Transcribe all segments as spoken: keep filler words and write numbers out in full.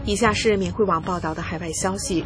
以下是明慧网报道的海外消息，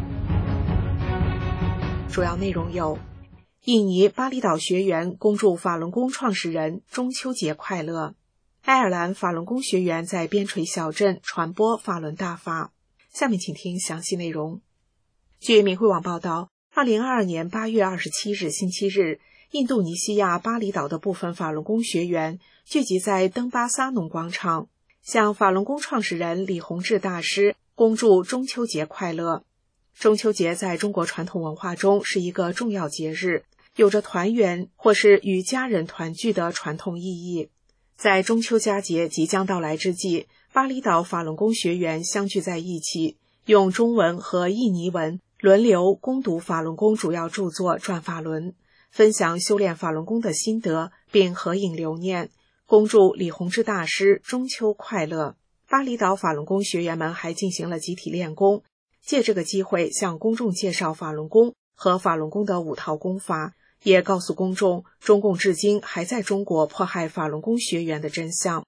主要内容有：印尼巴厘岛学员恭祝法轮功创始人中秋节快乐；爱尔兰法轮功学员在边陲小镇传播法轮大法。下面请听详细内容。据明慧网报道，二零二二年八月二十七日星期日，印度尼西亚巴厘岛的部分法轮功学员聚集在登巴萨农广场，向法轮功创始人李洪志大师恭祝中秋节快乐。中秋节在中国传统文化中是一个重要节日，有着团圆或是与家人团聚的传统意义。在中秋佳节即将到来之际，巴厘岛法轮功学员相聚在一起，用中文和印尼文轮流攻读法轮功主要著作《转法轮》，分享修炼法轮功的心得，并合影留念，恭祝李洪志大师中秋快乐。巴厘岛法轮功学员们还进行了集体练功，借这个机会向公众介绍法轮功和法轮功的五套功法，也告诉公众中共至今还在中国迫害法轮功学员的真相。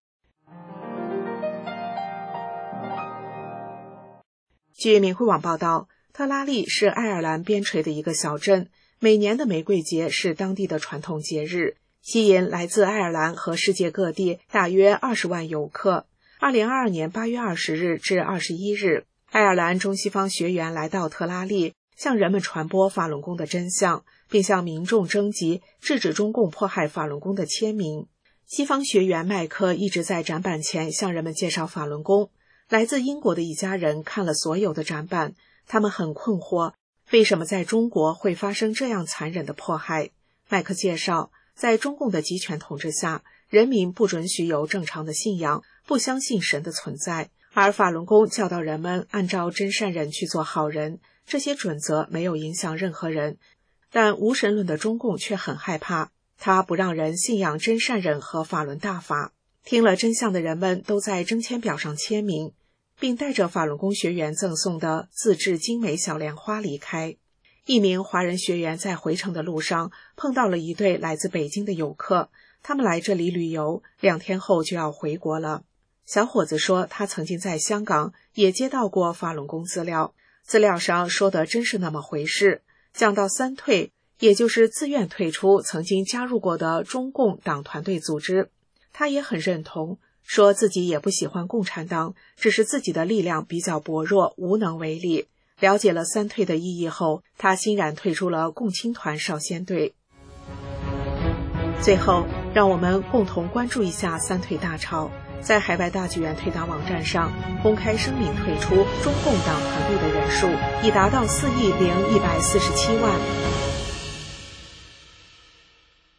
据明慧网报道，特拉利是爱尔兰边陲的一个小镇，每年的玫瑰节是当地的传统节日，吸引来自爱尔兰和世界各地大约二十万游客。二零二二年八月二十日至二十一日，爱尔兰中西方学员来到特拉利，向人们传播法轮功的真相，并向民众征集制止中共迫害法轮功的签名。西方学员麦克一直在展板前向人们介绍法轮功。来自英国的一家人看了所有的展板，他们很困惑，为什么在中国会发生这样残忍的迫害？麦克介绍，在中共的集权统治下，人民不准许有正常的信仰，不相信神的存在，而法轮功教导人们按照真善忍去做好人，这些准则没有影响任何人。但无神论的中共却很害怕，他不让人信仰真善忍和法轮大法。听了真相的人们都在征签表上签名，并带着法轮功学员赠送的自制精美小莲花离开。一名华人学员在回程的路上碰到了一对来自北京的游客，他们来这里旅游，两天后就要回国了。小伙子说，他曾经在香港也接到过法轮功资料，资料上说的真是那么回事。讲到三退，也就是自愿退出曾经加入过的中共党团队组织，他也很认同，说自己也不喜欢共产党，只是自己的力量比较薄弱，无能为力。了解了三退的意义后，他欣然退出了共青团少先队。最后，让我们共同关注一下三退大潮。在海外大剧院退党网站上公开声明退出中共党团队的人数已达到四亿零一百四十七万。